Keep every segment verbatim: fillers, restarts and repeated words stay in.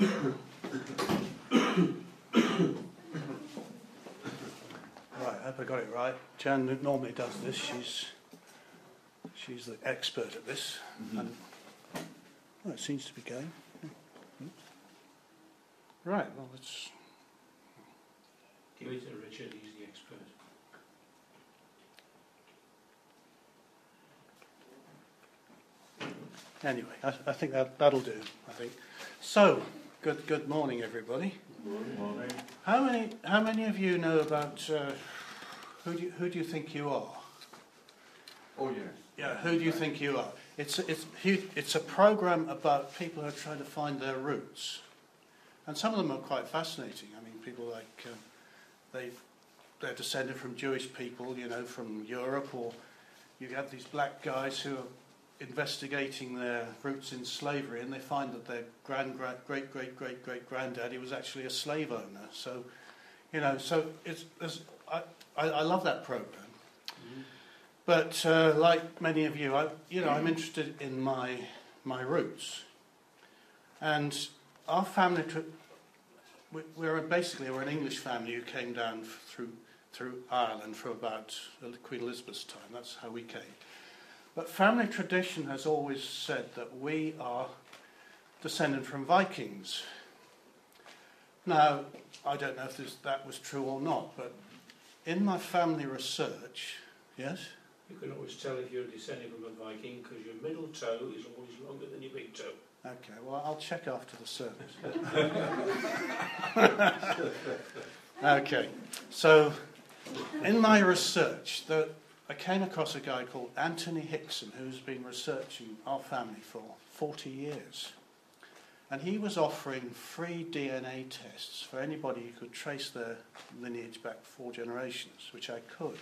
I hope I got it right. Jan normally does this. She's she's the expert at this. Mm-hmm. And well, it seems to be going. Mm-hmm. Right. Well, let's give it to Richard. He's the expert. Anyway, I, I think that that'll do. I think so. Good. Good morning, everybody. Good morning. How many? How many of you know about? Uh, who do you, who do you think you are? Oh yes. Yeah. Who do you think you are? It's it's it's a program about people who are trying to find their roots, and some of them are quite fascinating. I mean, people like um, they they're descended from Jewish people, you know, from Europe, or you have these black guys who are investigating their roots in slavery, and they find that their grand, grand great great great great granddaddy was actually a slave owner. So, you know, so it's, it's I, I I love that program. Mm-hmm. But uh, like many of you, I you know I'm interested in my my roots, and our family. Tra- we're basically we're an English family who came down through through Ireland from about Queen Elizabeth's time. That's how we came. But family tradition has always said that we are descended from Vikings. Now, I don't know if this, that was true or not, but in my family research, yes? You can always tell if you're descended from a Viking because your middle toe is always longer than your big toe. Okay, well, I'll check after the service. Okay, so in my research, the I came across a guy called Anthony Hickson who's been researching our family for forty years. And he was offering free D N A tests for anybody who could trace their lineage back four generations, which I could.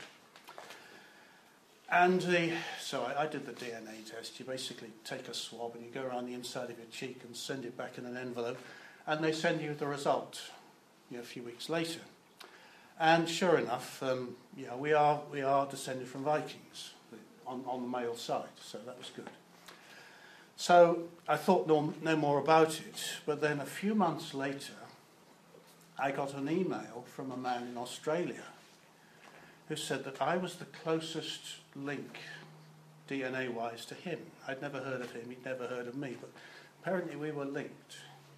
And the, so I, I did the D N A test. You basically take a swab and you go around the inside of your cheek and send it back in an envelope, and they send you the result you know, a few weeks later. And sure enough, um, yeah, we are we are descended from Vikings on, on the male side, so that was good. So I thought no, no more about it, but then a few months later, I got an email from a man in Australia who said that I was the closest link D N A-wise to him. I'd never heard of him, he'd never heard of me, but apparently we were linked.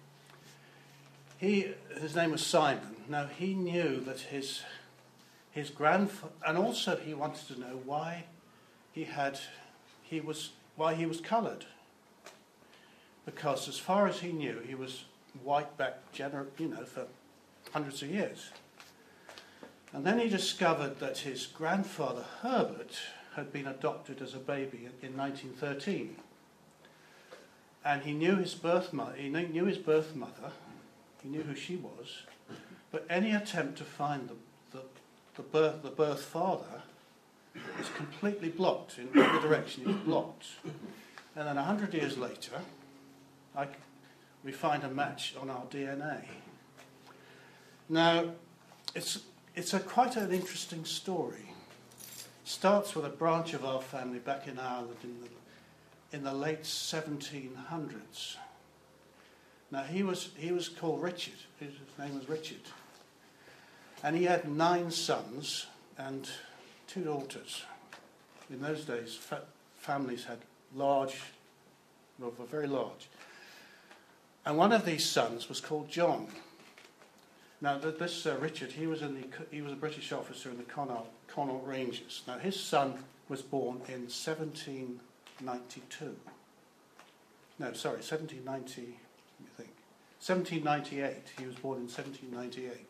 He, his name was Simon. Now, he knew that his his grandfather, and also he wanted to know why he had, he was, why he was coloured. Because as far as he knew, he was white back, gener- you know, for hundreds of years. And then he discovered that his grandfather, Herbert, had been adopted as a baby in, in nineteen thirteen. And he knew his birth mother, he knew his birth mother, he knew who she was, but any attempt to find the, the, the, birth, the birth father was completely blocked in every direction. It was blocked. And then a hundred years later, I, we find a match on our D N A. Now, it's it's a quite an interesting story. It starts with a branch of our family back in Ireland in the in the late seventeen hundreds. Now, he was he was called Richard. His name was Richard. And he had nine sons and two daughters. In those days, fa- families had large, well, were very large. And one of these sons was called John. Now, this uh, Richard, he was in the he was a British officer in the Connaught, Connaught Rangers. Now, his son was born in seventeen ninety-two. No, sorry, seventeen ninety. I think seventeen ninety-eight. He was born in seventeen ninety-eight,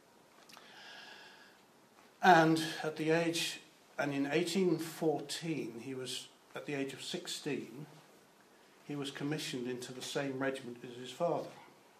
and at the age, and in eighteen fourteen, he was at the age of sixteen. He was commissioned into the same regiment as his father,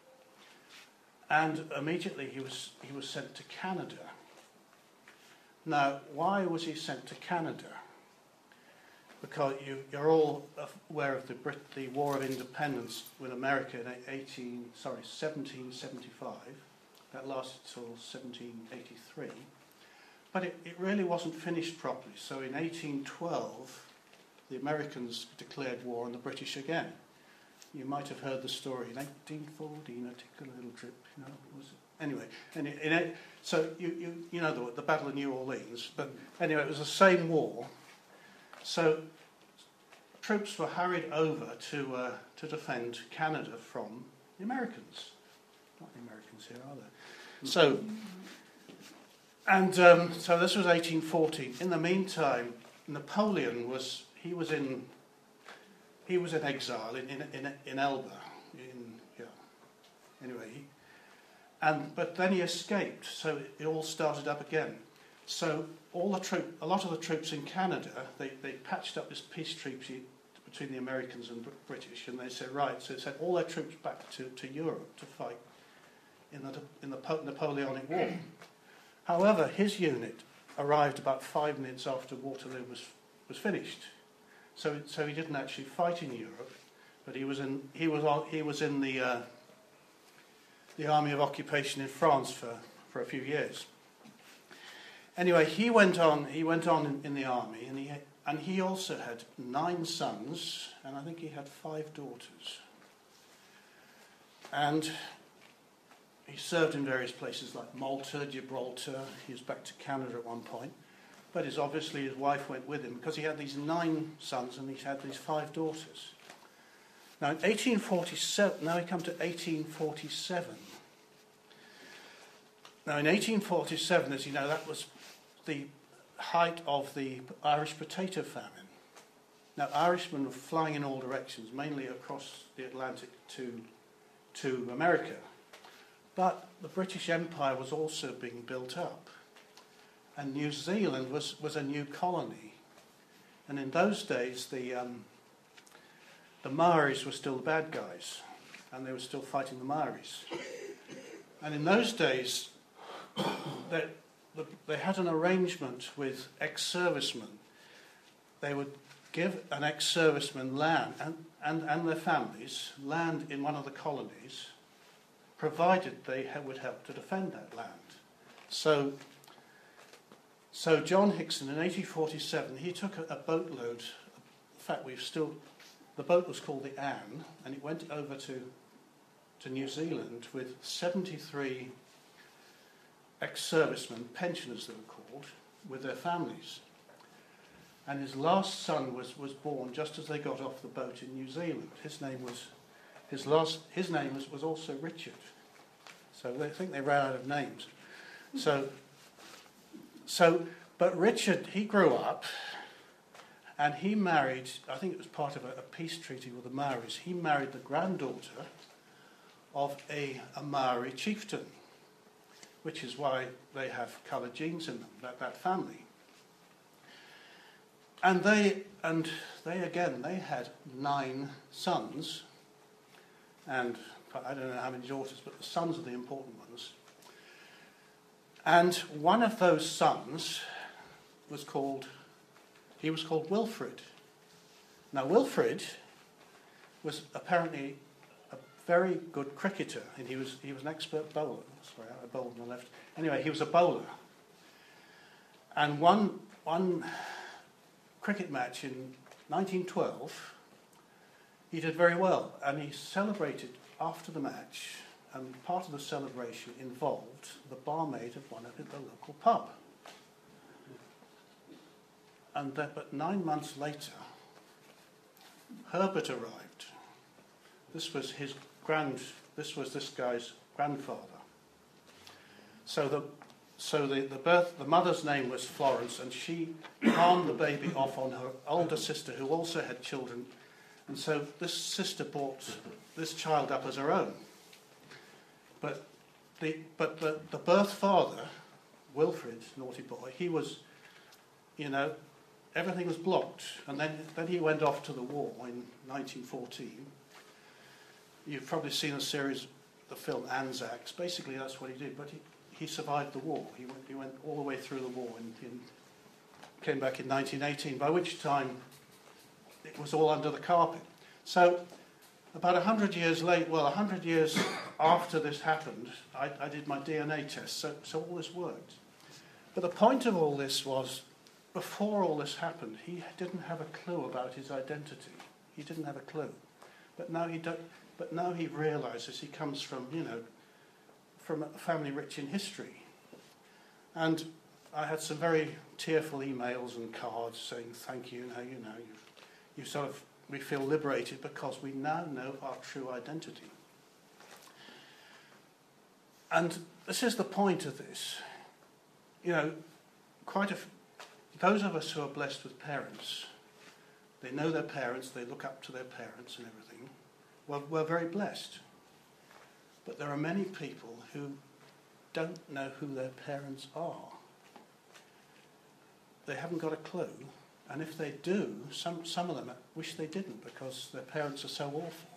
and immediately he was he was sent to Canada. Now, why was he sent to Canada? Because you, you're all aware of the Brit, the War of Independence with America in eighteen, sorry, seventeen seventy-five. That lasted till seventeen eighty-three. But it, it really wasn't finished properly. So in eighteen twelve, the Americans declared war on the British again. you might have heard the story. In eighteen fourteen, I took a little trip. You know, was it? Anyway, and it, in it, so you, you you know the, the Battle of New Orleans. But anyway, it was the same war. So troops were hurried over to uh, to defend Canada from the Americans. Not the Americans here, are there? So, and um, so this was eighteen fourteen. In the meantime, Napoleon was he was in he was in exile in in in, in Elba. In yeah. Anyway, he, and but then he escaped. So it, it all started up again. So all the troop, a lot of the troops in Canada, they they patched up this peace treaty between the Americans and British, and they said right. So they sent all their troops back to, to Europe to fight in the in the Napoleonic War. However, his unit arrived about five minutes after Waterloo was was finished, so so he didn't actually fight in Europe, but he was in he was on, he was in the uh, the Army of Occupation in France for, for a few years. Anyway, he went on he went on in, in the army, and he had, and he also had nine sons, and I think he had five daughters, and he served in various places like Malta, Gibraltar. He was back to Canada at one point. But his, obviously his wife went with him because he had these nine sons and he had these five daughters. Now in eighteen forty-seven, now we come to eighteen forty-seven. Now in eighteen forty-seven, as you know, that was the height of the Irish potato famine. Now Irishmen were flying in all directions, mainly across the Atlantic to, to America. But the British Empire was also being built up. And New Zealand was, was a new colony. And in those days, the, um, the Maoris were still the bad guys. And they were still fighting the Maoris. And in those days, they, they had an arrangement with ex-servicemen. They would give an ex-serviceman land, and, and, and their families, land in one of the colonies, provided they would help to defend that land. So, so John Hickson in eighteen forty-seven, he took a, a boatload. In fact, we've still, the boat was called the Anne, and it went over to, to New Zealand with seventy-three ex-servicemen, pensioners they were called, with their families. And his last son was, was born just as they got off the boat in New Zealand. His name was His last, his name was, was also Richard. So I think they ran out of names. So, so, but Richard, he grew up, and he married. I think it was part of a, a peace treaty with the Maoris. He married the granddaughter of a, a Maori chieftain, which is why they have coloured genes in them. That that family. And they and they again they had nine sons. And I don't know how many daughters, but the sons are the important ones. And one of those sons was called, he was called Wilfrid. Now Wilfrid was apparently a very good cricketer, and he was he was an expert bowler. Sorry, I bowled on the left. Anyway, he was a bowler. And one one cricket match in nineteen twelve, he did very well, and he celebrated after the match, and part of the celebration involved the barmaid of one of the local pub. And that, but nine months later, Herbert arrived. This was his grand. This was this guy's grandfather. So the so the, the birth the mother's name was Florence, and she palmed the baby off on her older sister, who also had children. And so this sister brought this child up as her own. But the but the, the birth father, Wilfrid, naughty boy, he was, you know, everything was blocked. And then, then he went off to the war in nineteen fourteen. You've probably seen a series, the film Anzacs. Basically, that's what he did. But he, he survived the war. He went, he went all the way through the war and, and came back in nineteen eighteen, by which time it was all under the carpet. So about a hundred years late, well, a hundred years after this happened, I, I did my D N A test, so, so all this worked. But the point of all this was, before all this happened, he didn't have a clue about his identity. He didn't have a clue. But now he don't, but now he realises he comes from, you know, from a family rich in history. And I had some very tearful emails and cards saying, thank you, now you know, you you sort of, we feel liberated because we now know our true identity. And this is the point of this. You know, quite a f- those of us who are blessed with parents, they know their parents, they look up to their parents and everything. Well, we're very blessed. But there are many people who don't know who their parents are. They haven't got a clue. And if they do, some, some of them wish they didn't because their parents are so awful.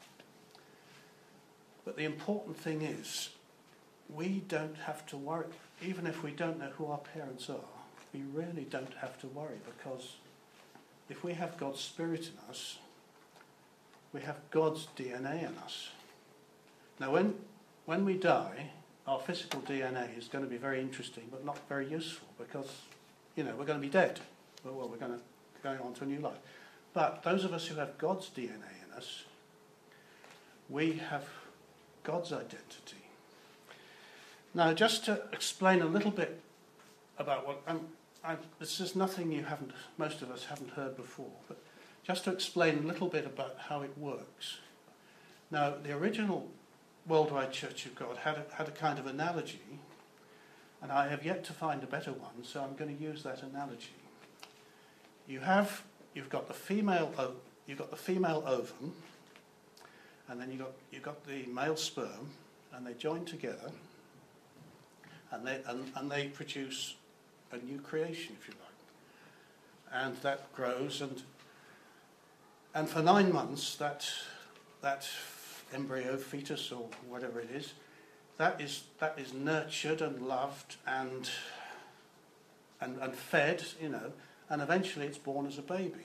But the important thing is, we don't have to worry. Even if we don't know who our parents are, we really don't have to worry, because if we have God's Spirit in us, we have God's D N A in us. Now, when, when we die, our physical D N A is going to be very interesting, but not very useful, because, you know, we're going to be dead. Well, well we're going to go on to a new life. But those of us who have God's D N A in us, we have God's identity. Now, just to explain a little bit about what I'm, I'm, this is nothing you haven't, most of us haven't heard before, but just to explain a little bit about how it works. Now, the original Worldwide Church of God had a, had a kind of analogy, and I have yet to find a better one, so I'm going to use that analogy. You have, you've got the female, you've got the female ovum, and then you've got you've got the male sperm, and they join together, and they and, and they produce a new creation, if you like, and that grows, and and for nine months that that embryo, fetus, or whatever it is, that is that is nurtured and loved and and and fed, you know. And eventually it's born as a baby.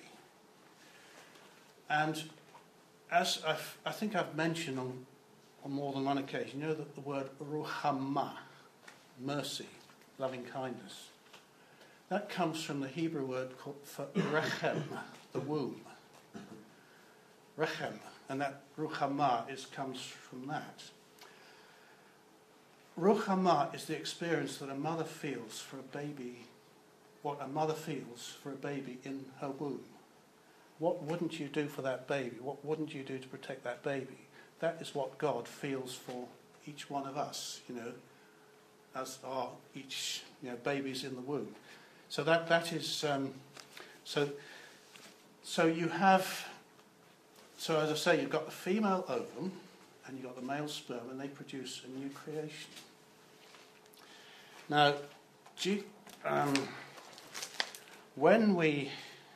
And as I've, I think I've mentioned on, on more than one occasion, you know that the word ruhamah, mercy, loving kindness, that comes from the Hebrew word called for rechem, the womb. Rechem, and that ruhamah is, comes from that. Ruhamah is the experience that a mother feels for a baby, what a mother feels for a baby in her womb. What wouldn't you do for that baby? What wouldn't you do to protect that baby? That is what God feels for each one of us, you know, as are each, you know, babies in the womb. So that that is um, so. So you have. So as I say, you've got the female ovum, and you've got the male sperm, and they produce a new creation. Now, G, um, when we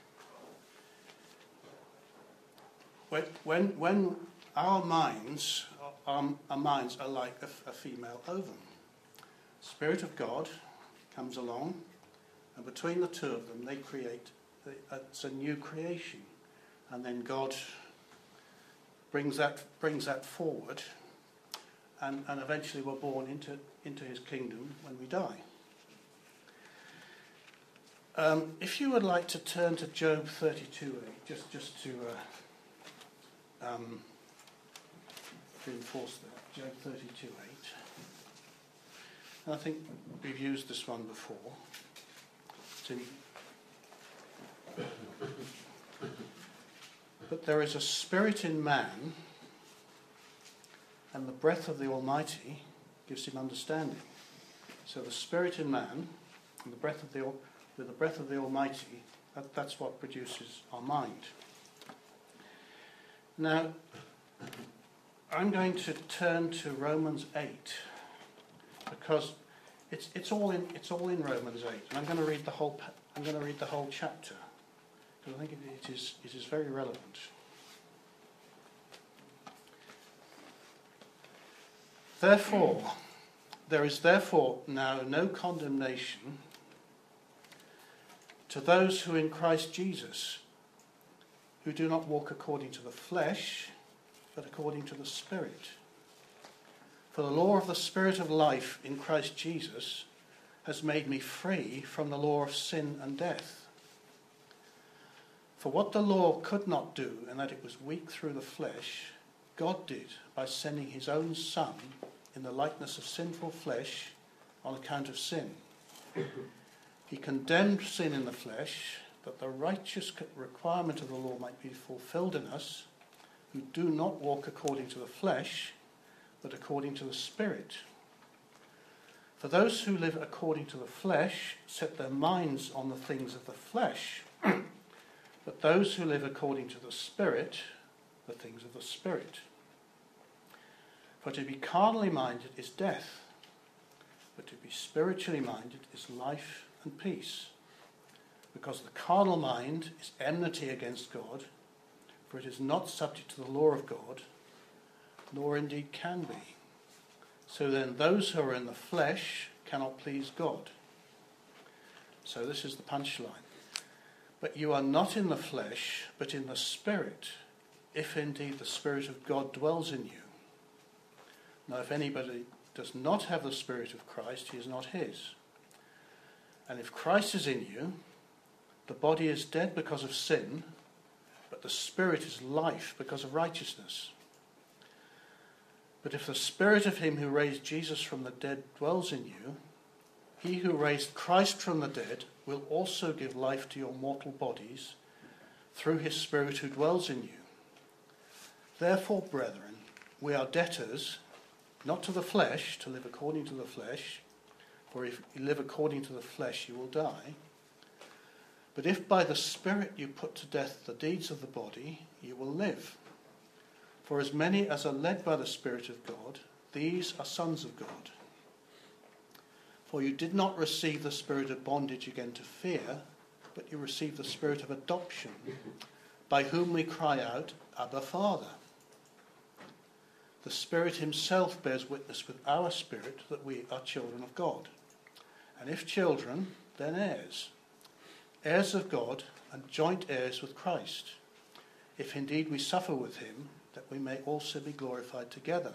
when when when our minds our, our minds are like a, a female ovum. Spirit of God comes along, and between the two of them, they create. It's a new creation, and then God brings that brings that forward, and, and eventually we're born into into His kingdom when we die. Um, if you would like to turn to Job thirty-two eight, just just to uh, um, reinforce that, Job thirty-two eight. And I think we've used this one before. It's in, but there is a spirit in man, and the breath of the Almighty gives him understanding. So the spirit in man, and the breath of the with the breath of the Almighty, that, that's what produces our mind. Now, I'm going to turn to Romans eight, because it's it's all in it's all in Romans eight, and I'm going to read the whole I'm going to read the whole chapter, because I think it, it is it is very relevant. Therefore, there is therefore now no condemnation to those who are in Christ Jesus, who do not walk according to the flesh, but according to the Spirit. For the law of the Spirit of life in Christ Jesus has made me free from the law of sin and death. For what the law could not do, in that it was weak through the flesh, God did by sending his own Son in the likeness of sinful flesh on account of sin. He condemned sin in the flesh, that the righteous requirement of the law might be fulfilled in us, who do not walk according to the flesh, but according to the Spirit. For those who live according to the flesh set their minds on the things of the flesh, but those who live according to the Spirit, the things of the Spirit. For to be carnally minded is death, but to be spiritually minded is life and peace. Because the carnal mind is enmity against God, for it is not subject to the law of God, nor indeed can be. So then those who are in the flesh cannot please God. So this is the punchline. But you are not in the flesh, but in the Spirit, if indeed the Spirit of God dwells in you. Now if anybody does not have the Spirit of Christ, he is not his. And if Christ is in you, the body is dead because of sin, but the Spirit is life because of righteousness. But if the Spirit of him who raised Jesus from the dead dwells in you, he who raised Christ from the dead will also give life to your mortal bodies through his Spirit who dwells in you. Therefore, brethren, we are debtors, not to the flesh, to live according to the flesh, for if you live according to the flesh, you will die. But if by the Spirit you put to death the deeds of the body, you will live. For as many as are led by the Spirit of God, these are sons of God. For you did not receive the spirit of bondage again to fear, but you received the spirit of adoption, by whom we cry out, Abba, Father. The Spirit himself bears witness with our spirit that we are children of God. And if children, then heirs, heirs of God and joint heirs with Christ, if indeed we suffer with him, that we may also be glorified together.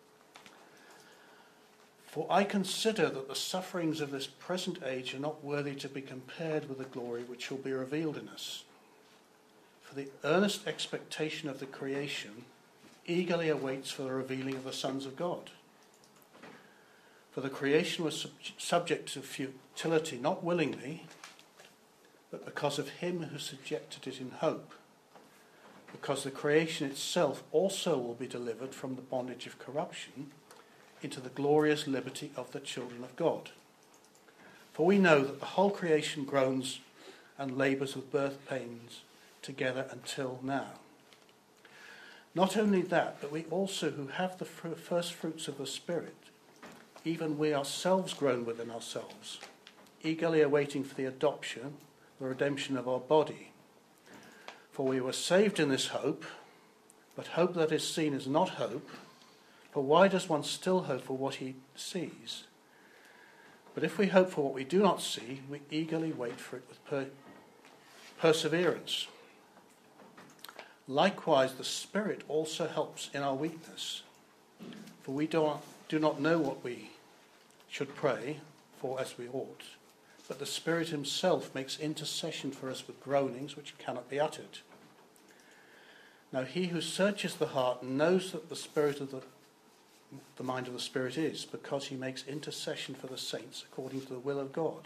For I consider that the sufferings of this present age are not worthy to be compared with the glory which shall be revealed in us. For the earnest expectation of the creation eagerly awaits for the revealing of the sons of God. For the creation was sub- subject to futility, not willingly, but because of him who subjected it in hope, because the creation itself also will be delivered from the bondage of corruption into the glorious liberty of the children of God. For we know that the whole creation groans and labours with birth pains together until now. Not only that, but we also who have the fr- first fruits of the Spirit, even we ourselves groan within ourselves, eagerly awaiting for the adoption, the redemption of our body. For we were saved in this hope, but hope that is seen is not hope. For why does one still hope for what he sees? But if we hope for what we do not see, we eagerly wait for it with per- perseverance. Likewise, the Spirit also helps in our weakness. For we do not, do not know what we should pray for as we ought, but the Spirit himself makes intercession for us with groanings which cannot be uttered. Now he who searches the heart knows that the Spirit of the the mind of the Spirit is, because he makes intercession for the saints according to the will of God.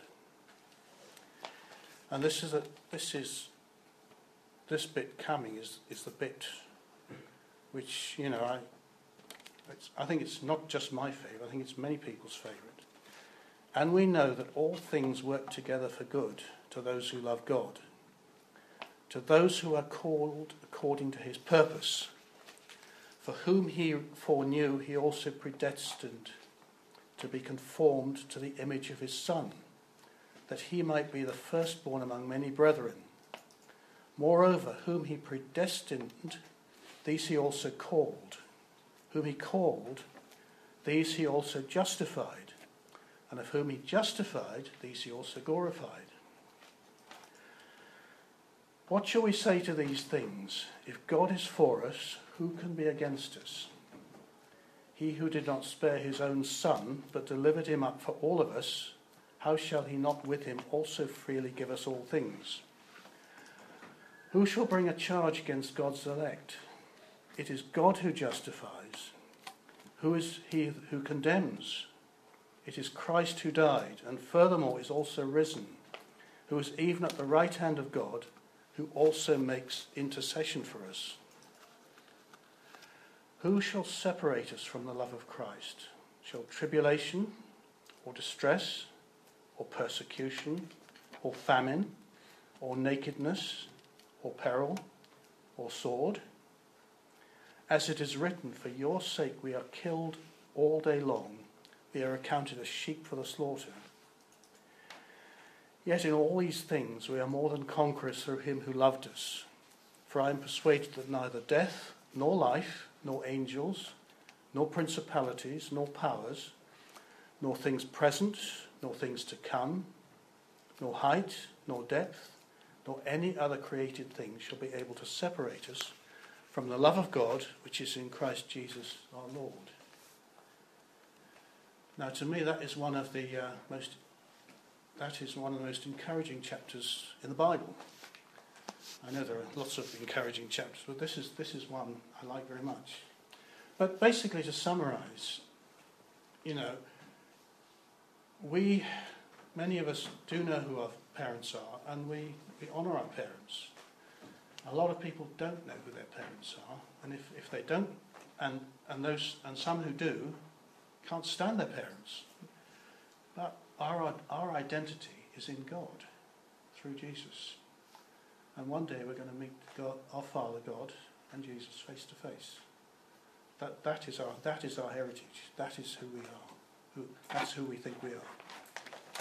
And this is a this is this bit coming is is the bit which, you know, I it's, I think it's not just my favourite, I think it's many people's favourite. And we know that all things work together for good to those who love God, to those who are called according to his purpose. For whom he foreknew, he also predestined to be conformed to the image of his Son, that he might be the firstborn among many brethren. Moreover, whom he predestined, these he also called. Whom he called, these he also justified. And of whom he justified, these he also glorified. What shall we say to these things? If God is for us, who can be against us? He who did not spare his own Son, but delivered him up for all of us, how shall he not with him also freely give us all things? Who shall bring a charge against God's elect? It is God who justifies. Who is he who condemns? It is Christ who died, and furthermore is also risen, who is even at the right hand of God, who also makes intercession for us. Who shall separate us from the love of Christ? Shall tribulation, or distress, or persecution, or famine, or nakedness, or peril, or sword? As it is written, for your sake we are killed all day long. We are accounted as sheep for the slaughter. Yet in all these things we are more than conquerors through him who loved us. For I am persuaded that neither death, nor life, nor angels, nor principalities, nor powers, nor things present, nor things to come, nor height, nor depth, nor any other created thing shall be able to separate us from the love of God which is in Christ Jesus our Lord. Now, to me, that is one of the uh, most that is one of the most encouraging chapters in the Bible. I know there are lots of encouraging chapters, but this is this is one I like very much. But basically, to summarise, you know, we, many of us do know who our parents are, and we, we honour our parents. A lot of people don't know who their parents are, and if, if they don't, and and those and some who do, can't stand their parents. But our our identity is in God through Jesus. And one day we're going to meet God, our Father God, and Jesus face to face. That that is our that is our heritage. That is who we are. Who that's who we think we are.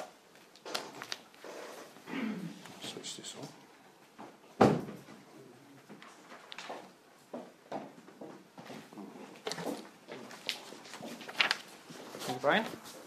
Switch this on. Thank you, Brian.